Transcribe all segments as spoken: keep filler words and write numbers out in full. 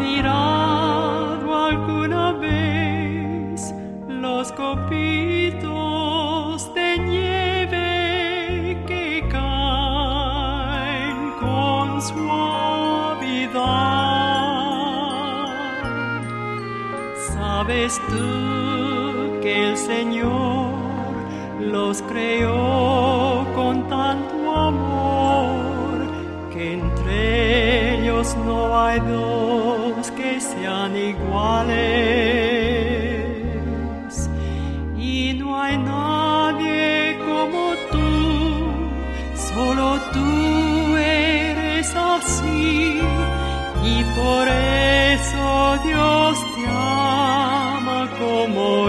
mirado alguna vez los copitos de nieve que caen con suavidad? ¿Sabes tú que el Señor los creó con tanto amor que entre ellos no hay dos que sean iguales? Y no hay nadie como tú, solo tú eres así, y por eso Dios te ama como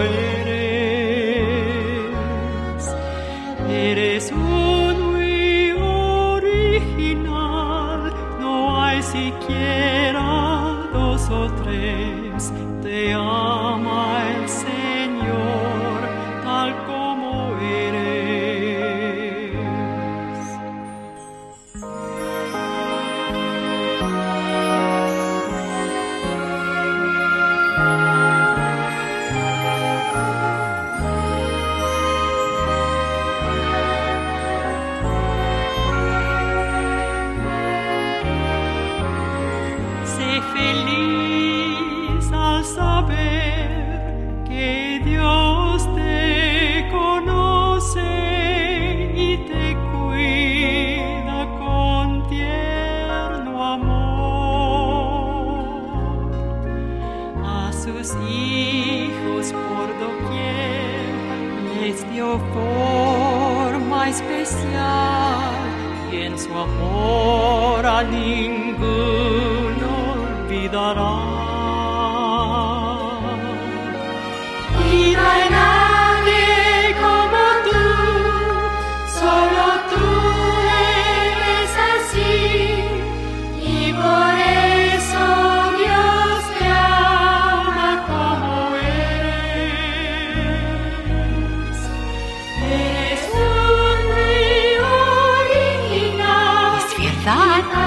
eres. Eres uno y original, no hay siquiera dos o tres. Te ama el Señor tal como eres. Sé feliz al saber que Dios te conoce y te cuida con tierno amor. A sus hijos por doquier les dio forma especial, y en su amor a ninguno olvidará. Y no hay nadie como tú, solo tú eres así, y por eso Dios te ama como eres. Eres un muy original. Es verdad.